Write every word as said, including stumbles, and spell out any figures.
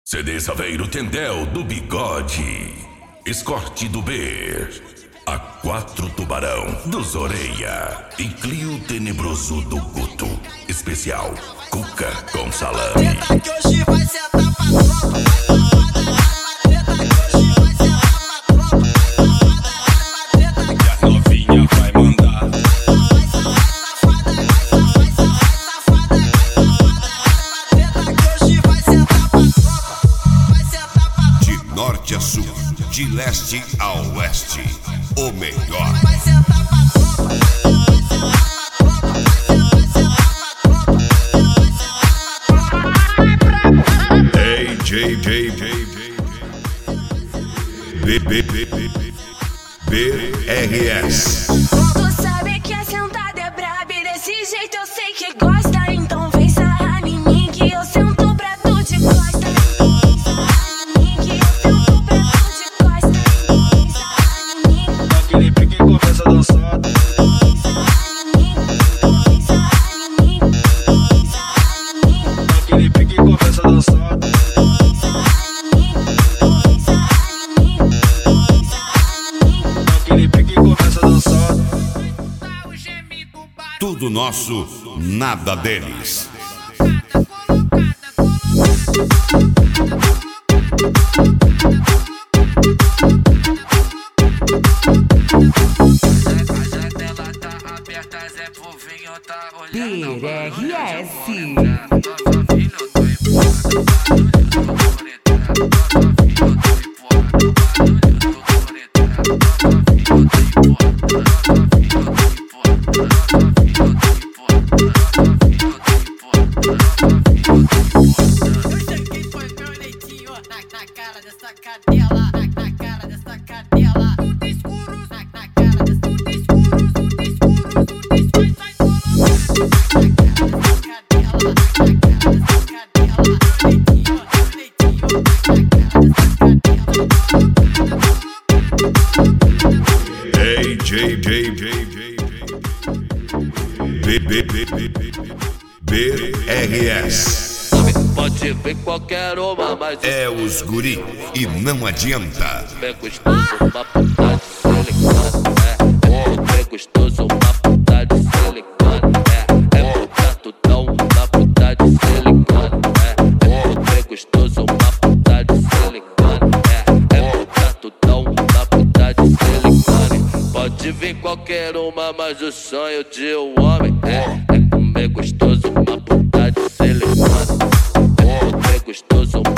C D Saveiro Tendel do Bigode, Escorte do B, A quatro Tubarão dos Orelha e Clio Tenebroso do Guto. Especial Cuca com salame. Treta que hoje vai sentar pra tropa. Treta que hoje vai sentar pra tropa. Treta que a novinha vai mandar. vai safada, vai safada, treta que hoje vai sentar pra tropa. Vai sentar pra tropa. De norte a sul, de leste a oeste, o melhor. Vai sentar pra tropa. J J J B B B B R S. Tu sabe que a sentada é braba e desse jeito eu sei que gosta. Então vem sarrar em mim que eu sento pra tu de costa. Vem sarrar em mim que eu sento pra tu de costa. Vem sarrar em mim. Aquele pique começa a dançar. Vem sarrar em mim. Vem sarrar em mim. Vem sarrar em mim. Aquele pique começa a dançar. Tudo nosso, nada deles. B R S. Na cara dessa cadela, na cara dessa cadela. Tudo escuro, na cara dessa tudo escuro, tudo escuro, tudo escuro, vai colando. Na cara dessa cadela, na cara dessa cadela. Leitinho, leitinho, na cara dessa cadela. Hey J J J J B B B B B R S. Pode ver qualquer uma, mas É os guri e não adianta. é gostoso uma puta de silicone, é, é gostoso uma puta de silicone, é, é puta tudão uma puta de silicone, é, é gostoso uma puta de silicone, é, é puta tudão uma puta de silicone. Pode vir qualquer uma, mas o sonho de um homem é, é comer gostoso uma puta de silicone. Gostoso,